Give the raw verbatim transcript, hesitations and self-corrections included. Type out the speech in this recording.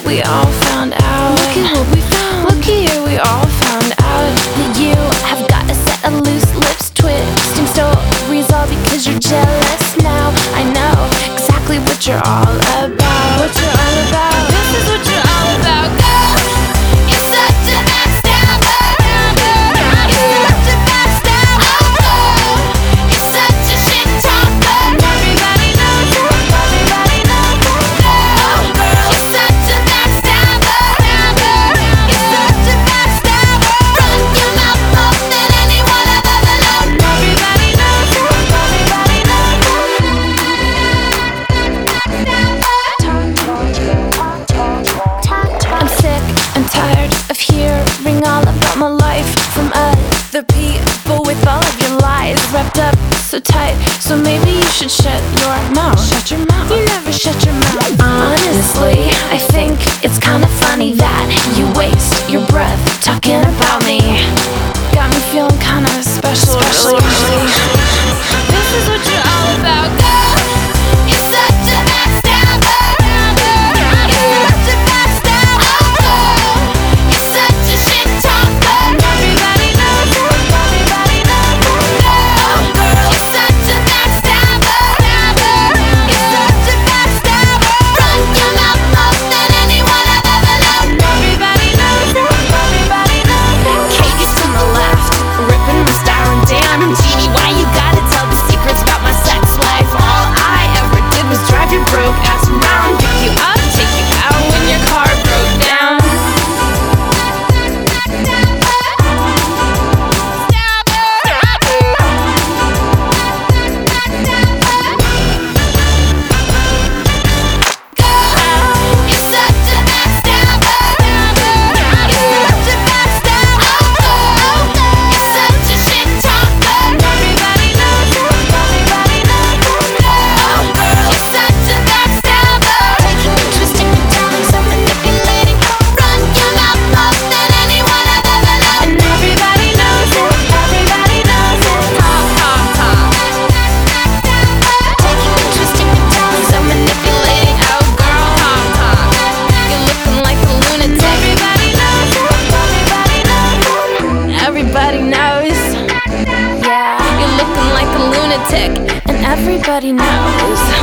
we all found out. Look at what we found. Look here, we all found out that you have got a set of loose lips, twisting stories all because you're jealous now. I know exactly what you're all about. What you're all about. This is what you're all about. Girl, you're such a backstabber. You're such a backstabber. Oh, you're such a shit talker. Everybody knows it. Everybody knows it. Girl, you're such a backstabber. You're such a backstabber. Run your mouth more than anyone I've ever known. Everybody knows it. Everybody knows it. I'm sick and tired of hearing all about my life from other people with all of your lies wrapped up so tight. So maybe you should shut your mouth. Shut your mouth. You never shut your mouth. Honestly, I think it's kind of funny that you waste your breath talking about me. Got me feeling kind of special. special. This is what you're all about, girl. You're such a backstabber. You're such a backstabber. Oh, you're such a shit talker. Everybody knows it. Everybody knows it. Girl, you're such a backstabber. You're such a backstabber. Run your mouth more than anyone I've ever known. Everybody knows it. Everybody knows it. Katie's to the left, ripping my styling down. And Jeannie, why you gotta tell the secrets about my sex life? All I ever did was drive your broke ass around, pick you up, take you out when your car broke down. You're such a backstabber. You're such a backstabber. Oh, you're such a shit talker. Everybody knows it. Everybody knows it. Oh, you're such a backstabber. Taking me, twisting me down, so manipulating. Run your mouth more than anyone I've ever known. And everybody knows it. Everybody knows it. Talk, talk, talk. Taking me, twisting me down, so manipulating. Oh, girl, talk, talk. You're looking like a lunatic. Everybody knows it. Everybody knows it. Everybody knows. Yeah, you're looking like a lunatic, and everybody knows.